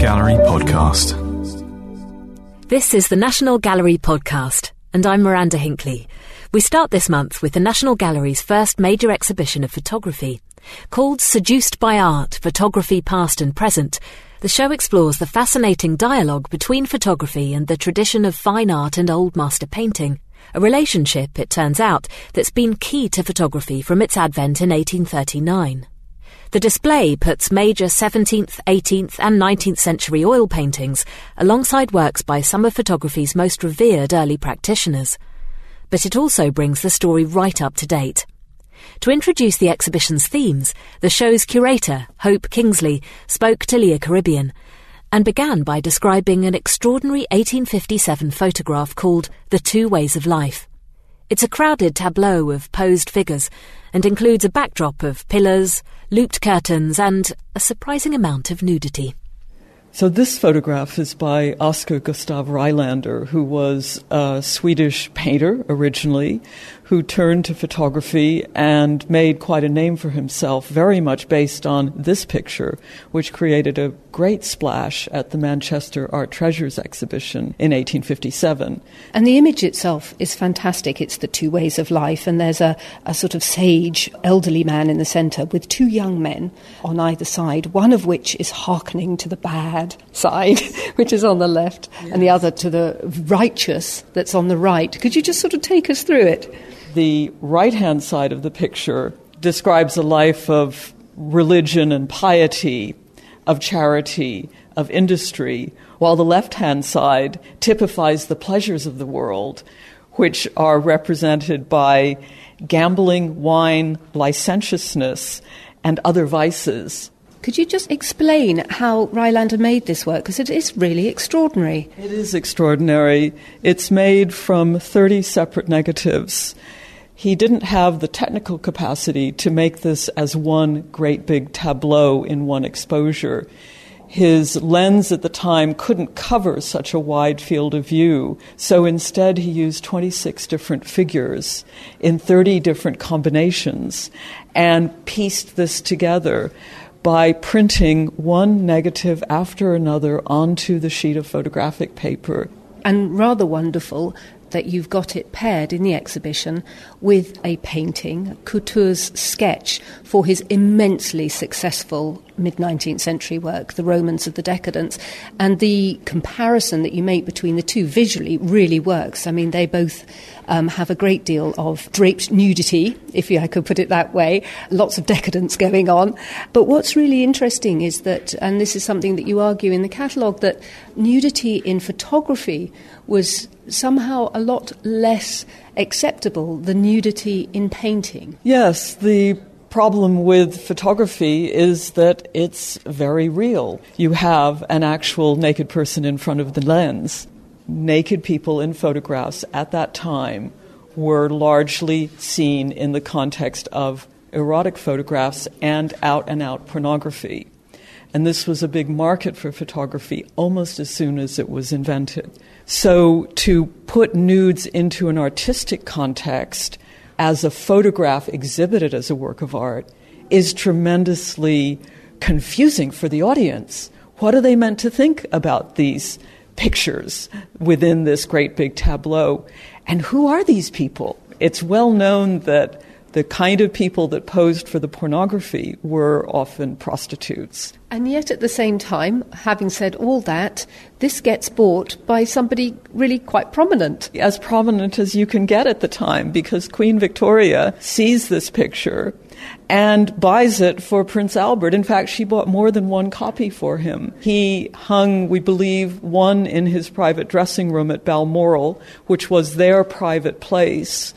Gallery Podcast. This is the National Gallery Podcast, and I'm Miranda Hinckley. We start this month with the National Gallery's first major exhibition of photography. Called Seduced by Art, Photography Past and Present, the show explores the fascinating dialogue between photography and the tradition of fine art and old master painting, a relationship, it turns out, that's been key to photography from its advent in 1839. The display puts major 17th, 18th and 19th century oil paintings alongside works by some of photography's most revered early practitioners. But it also brings the story right up to date. To introduce the exhibition's themes, the show's curator, Hope Kingsley, spoke to Leah Caribbean and began by describing an extraordinary 1857 photograph called The Two Ways of Life. It's a crowded tableau of posed figures and includes a backdrop of pillars, looped curtains and a surprising amount of nudity. So this photograph is by Oscar Gustav Rylander, who was a Swedish painter originally, who turned to photography and made quite a name for himself, very much based on this picture, which created a great splash at the Manchester Art Treasures exhibition in 1857. And the image itself is fantastic. It's the two ways of life, and there's a sort of sage, elderly man in the centre with two young men on either side, one of which is hearkening to the bad side, which is on the left, yes, and the other to the righteous that's on the right. Could you just sort of take us through it? The right-hand side of the picture describes a life of religion and piety, of charity, of industry, while the left-hand side typifies the pleasures of the world, which are represented by gambling, wine, licentiousness, and other vices. Could you just explain how Rylander made this work? Because it is really extraordinary. It is extraordinary. It's made from 30 separate negatives. He didn't have the technical capacity to make this as one great big tableau in one exposure. His lens at the time couldn't cover such a wide field of view, so instead he used 26 different figures in 30 different combinations and pieced this together by printing one negative after another onto the sheet of photographic paper. And rather wonderful that you've got it paired in the exhibition with a painting, Couture's sketch for his immensely successful mid-19th century work, The Romance of the Decadence. And the comparison that you make between the two visually really works. I mean, they both have a great deal of draped nudity, if I could put it that way, lots of decadence going on. But what's really interesting is that, and this is something that you argue in the catalogue, that nudity in photography was somehow a lot less acceptable than nudity in painting. Yes, the problem with photography is that it's very real. You have an actual naked person in front of the lens. Naked people in photographs at that time were largely seen in the context of erotic photographs and out-and-out pornography. And this was a big market for photography almost as soon as it was invented. So to put nudes into an artistic context as a photograph exhibited as a work of art is tremendously confusing for the audience. What are they meant to think about these pictures within this great big tableau? And who are these people? It's well known that the kind of people that posed for the pornography were often prostitutes. And yet at the same time, having said all that, this gets bought by somebody really quite prominent. As prominent as you can get at the time, because Queen Victoria sees this picture and buys it for Prince Albert. In fact, she bought more than one copy for him. He hung, we believe, one in his private dressing room at Balmoral, which was their private place.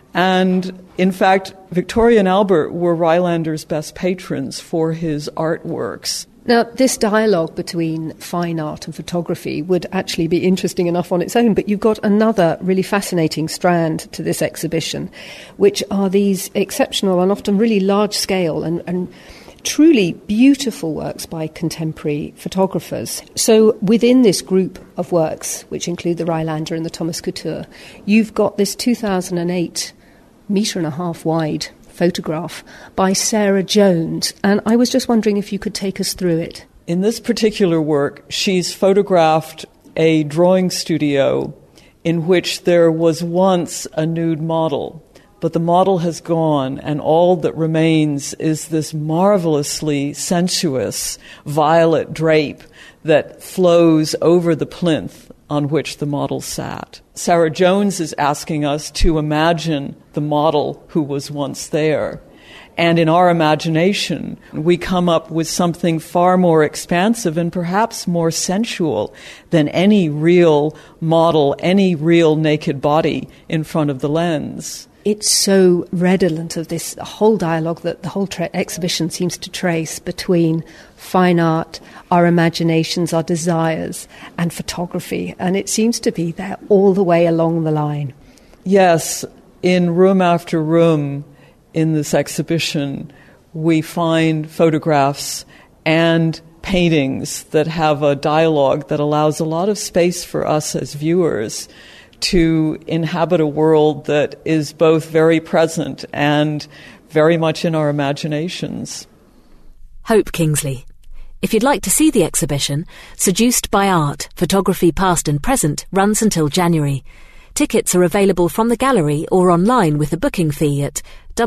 And, in fact, Victoria and Albert were Rylander's best patrons for his artworks. Now, this dialogue between fine art and photography would actually be interesting enough on its own, but you've got another really fascinating strand to this exhibition, which are these exceptional and often really large-scale and truly beautiful works by contemporary photographers. So within this group of works, which include the Rylander and the Thomas Couture, you've got this 2008 metre-and-a-half wide photograph by Sarah Jones, and I was just wondering if you could take us through it. In this particular work, she's photographed a drawing studio in which there was once a nude model, but the model has gone, and all that remains is this marvelously sensuous violet drape that flows over the plinth on which the model sat. Sarah Jones is asking us to imagine the model who was once there. And in our imagination, we come up with something far more expansive and perhaps more sensual than any real model, any real naked body in front of the lens. It's so redolent of this whole dialogue that the whole exhibition seems to trace between fine art, our imaginations, our desires, and photography. And it seems to be there all the way along the line. Yes, in room after room in this exhibition, we find photographs and paintings that have a dialogue that allows a lot of space for us as viewers to inhabit a world that is both very present and very much in our imaginations. Hope Kingsley. If you'd like to see the exhibition, Seduced by Art, Photography Past and Present, runs until January. Tickets are available from the gallery or online with a booking fee at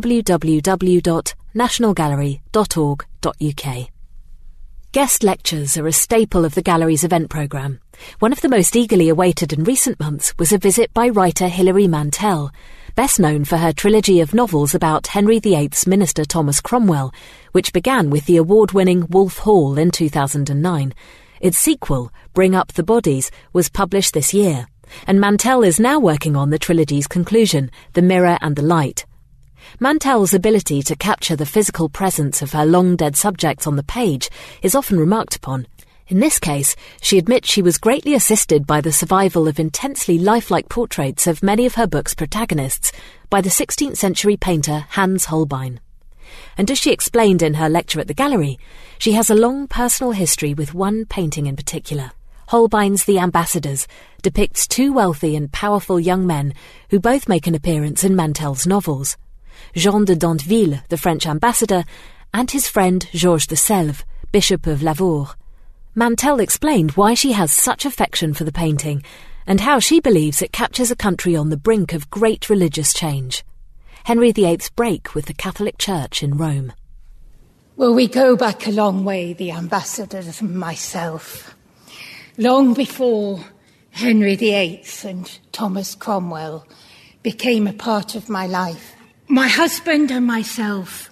www.nationalgallery.org.uk. Guest lectures are a staple of the gallery's event programme. One of the most eagerly awaited in recent months was a visit by writer Hilary Mantel, best known for her trilogy of novels about Henry VIII's minister Thomas Cromwell, which began with the award-winning Wolf Hall in 2009. Its sequel, Bring Up the Bodies, was published this year, and Mantel is now working on the trilogy's conclusion, The Mirror and the Light. Mantel's ability to capture the physical presence of her long-dead subjects on the page is often remarked upon. In this case, she admits she was greatly assisted by the survival of intensely lifelike portraits of many of her book's protagonists by the 16th century painter Hans Holbein. And as she explained in her lecture at the gallery, she has a long personal history with one painting in particular. Holbein's The Ambassadors depicts two wealthy and powerful young men who both make an appearance in Mantel's novels. Jean de Danteville, the French ambassador, and his friend Georges de Selve, Bishop of Lavaur. Mantel explained why she has such affection for the painting and how she believes it captures a country on the brink of great religious change. Henry VIII's break with the Catholic Church in Rome. Well, we go back a long way, the ambassadors and myself. Long before Henry VIII and Thomas Cromwell became a part of my life, my husband and myself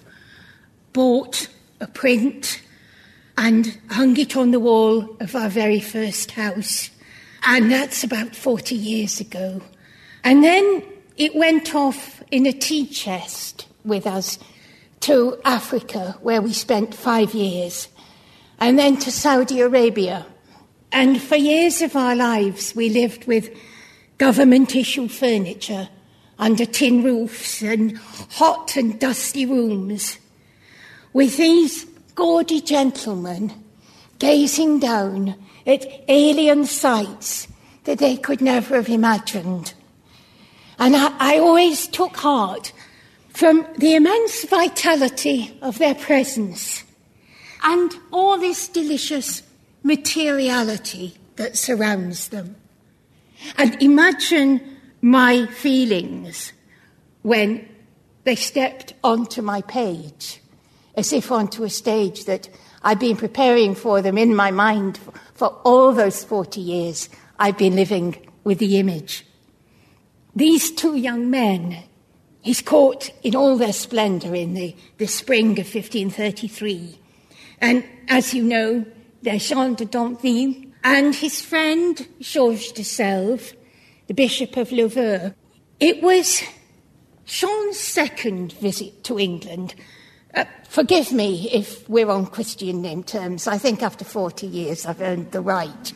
bought a print and hung it on the wall of our very first house. And that's about 40 years ago. And then it went off in a tea chest with us to Africa, where we spent 5 years, and then to Saudi Arabia. And for years of our lives, we lived with government-issued furniture under tin roofs and hot and dusty rooms, with these gaudy gentlemen gazing down at alien sights that they could never have imagined. And I always took heart from the immense vitality of their presence and all this delicious materiality that surrounds them. And imagine my feelings when they stepped onto my page, as if onto a stage that I've been preparing for them in my mind for all those 40 years I've been living with the image. These two young men, he's caught in all their splendour in the spring of 1533. And as you know, they're Jean de Danteville and his friend Georges de Selve, the Bishop of Lavaur. It was Jean's second visit to England. Forgive me if we're on Christian name terms. I think after 40 years I've earned the right.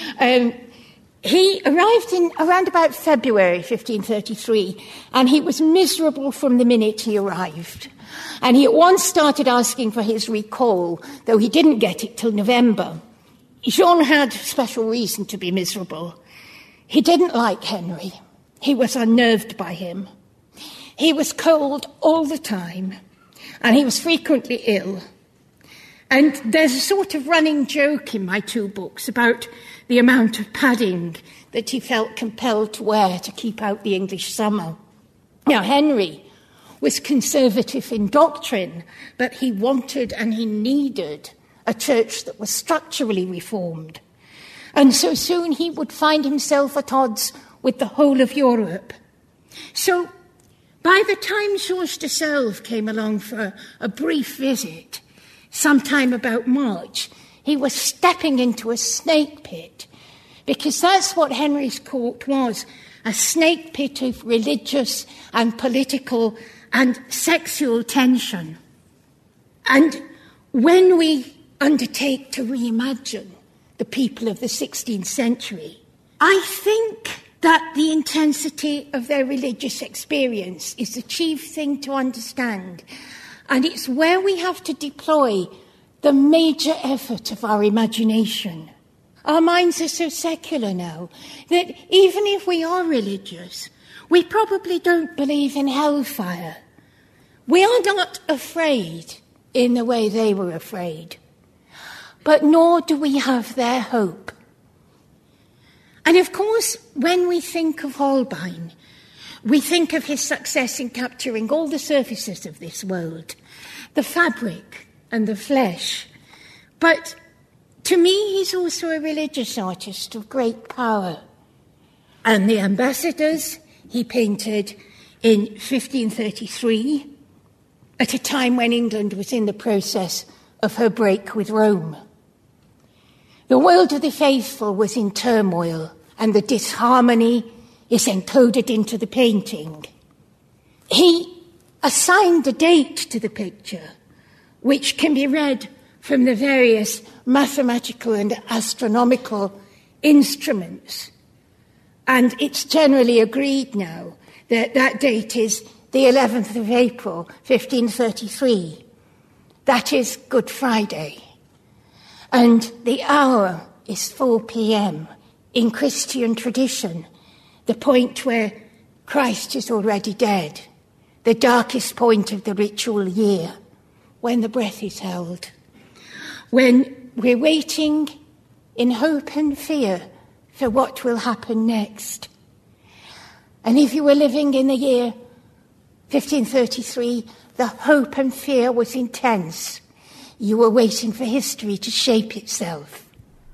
He arrived in around about February 1533, and he was miserable from the minute he arrived. And he at once started asking for his recall, though he didn't get it till November. Jean had special reason to be miserable. He didn't like Henry. He was unnerved by him. He was cold all the time, and he was frequently ill. And there's a sort of running joke in my two books about the amount of padding that he felt compelled to wear to keep out the English summer. Now, Henry was conservative in doctrine, but he wanted and he needed a church that was structurally reformed. And so soon he would find himself at odds with the whole of Europe. So by the time Georges de Selve came along for a brief visit, sometime about March, he was stepping into a snake pit, because that's what Henry's court was, a snake pit of religious and political and sexual tension. And when we undertake to reimagine the people of the 16th century, I think that the intensity of their religious experience is the chief thing to understand. And it's where we have to deploy the major effort of our imagination. Our minds are so secular now that even if we are religious, we probably don't believe in hellfire. We are not afraid in the way they were afraid, but nor do we have their hope. And of course, when we think of Holbein, we think of his success in capturing all the surfaces of this world, the fabric and the flesh. But to me, he's also a religious artist of great power. And the ambassadors he painted in 1533, at a time when England was in the process of her break with Rome. The world of the faithful was in turmoil, and the disharmony is encoded into the painting. He assigned a date to the picture, which can be read from the various mathematical and astronomical instruments. And it's generally agreed now that that date is the 11th of April, 1533. That is Good Friday. And the hour is 4 p.m. in Christian tradition, the point where Christ is already dead, the darkest point of the ritual year, when the breath is held, when we're waiting in hope and fear for what will happen next. And if you were living in the year 1533, the hope and fear was intense. You were waiting for history to shape itself.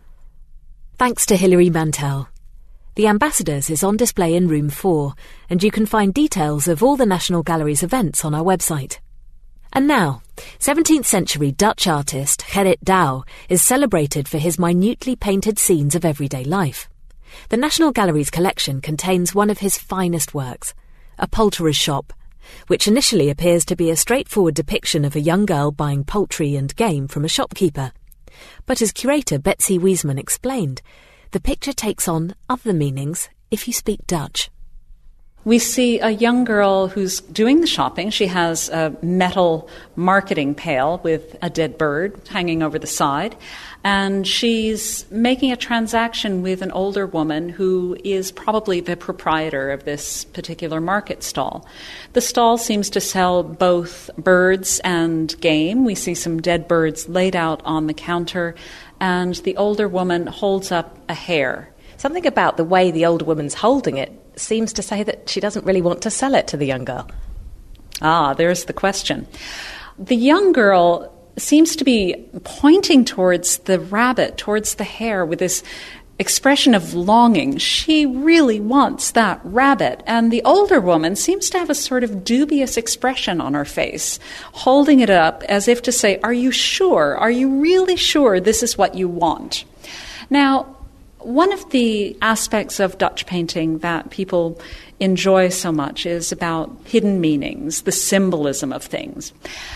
Thanks to Hilary Mantel. The Ambassadors is on display in Room 4, and you can find details of all the National Gallery's events on our website. And now, 17th century Dutch artist Gerrit Dou is celebrated for his minutely painted scenes of everyday life. The National Gallery's collection contains one of his finest works, A Poulterer's Shop, which initially appears to be a straightforward depiction of a young girl buying poultry and game from a shopkeeper. But as curator Betsy Wiesman explained, the picture takes on other meanings if you speak Dutch. We see a young girl who's doing the shopping. She has a metal marketing pail with a dead bird hanging over the side, and she's making a transaction with an older woman who is probably the proprietor of this particular market stall. The stall seems to sell both birds and game. We see some dead birds laid out on the counter, and the older woman holds up a hare. Something about the way the older woman's holding it seems to say that she doesn't really want to sell it to the young girl. There's the question. The young girl seems to be pointing towards the rabbit, towards the hare, with this expression of longing. She really wants that rabbit. And the older woman seems to have a sort of dubious expression on her face, holding it up as if to say, are you sure? Are you really sure this is what you want? Now, one of the aspects of Dutch painting that people enjoy so much is about hidden meanings, the symbolism of things.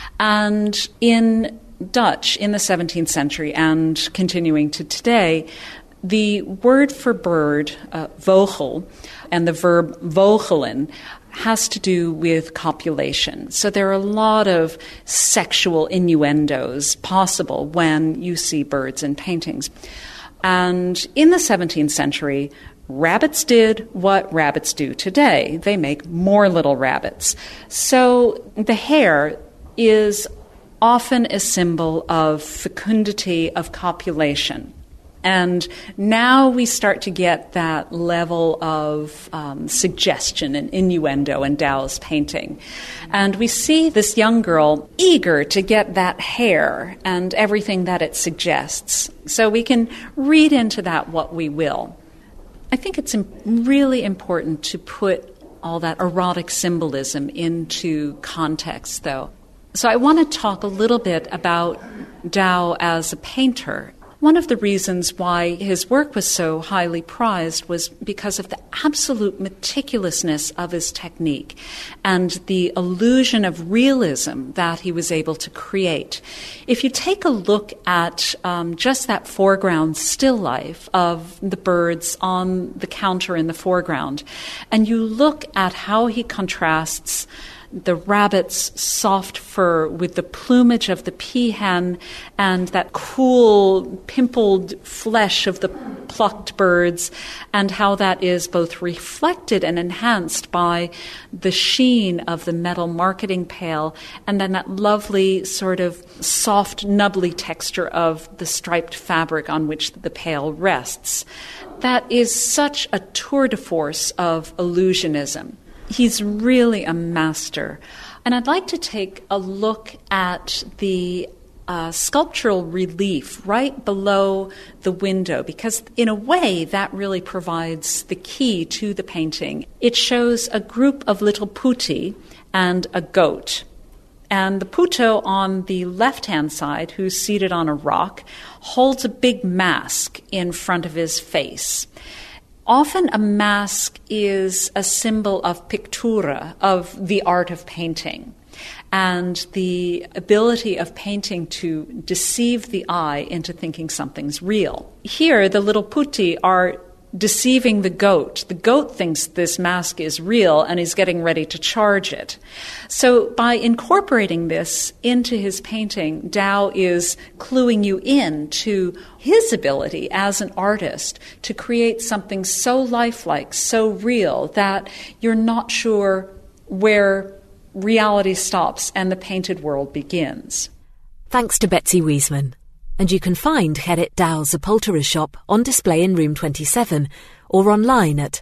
And in Dutch, in the 17th century and continuing to today, the word for bird, vogel, and the verb vogelen has to do with copulation. So there are a lot of sexual innuendos possible when you see birds in paintings. And in the 17th century, rabbits did what rabbits do today. They make more little rabbits. So the hare is often a symbol of fecundity, of copulation. And now we start to get that level of suggestion and innuendo in Dao's painting. And we see this young girl eager to get that hair and everything that it suggests. So we can read into that what we will. I think it's really important to put all that erotic symbolism into context, though. So I want to talk a little bit about Dao as a painter. One of the reasons why his work was so highly prized was because of the absolute meticulousness of his technique and the illusion of realism that he was able to create. If you take a look at just that foreground still life of the birds on the counter in the foreground, and you look at how he contrasts the rabbit's soft fur with the plumage of the peahen and that cool, pimpled flesh of the plucked birds, and how that is both reflected and enhanced by the sheen of the metal marketing pail, and then that lovely sort of soft, nubbly texture of the striped fabric on which the pail rests. That is such a tour de force of illusionism. He's really a master. And I'd like to take a look at the sculptural relief right below the window, because in a way that really provides the key to the painting. It shows a group of little putti and a goat. And the puto on the left-hand side, who's seated on a rock, holds a big mask in front of his face. Often a mask is a symbol of pictura, of the art of painting, and the ability of painting to deceive the eye into thinking something's real. Here, the little putti are deceiving the goat. The goat thinks this mask is real and is getting ready to charge it. So by incorporating this into his painting, Dao is cluing you in to his ability as an artist to create something so lifelike, so real, that you're not sure where reality stops and the painted world begins. Thanks to Betsy Wiesman. And you can find Gerrit Dao's Sepultura shop on display in room 27 or online at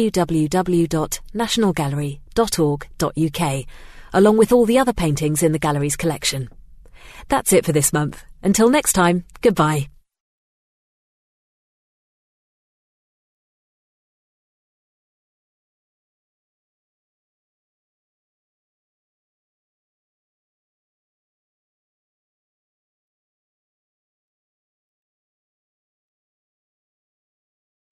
www.nationalgallery.org.uk, along with all the other paintings in the gallery's collection. That's it for this month. Until next time, goodbye.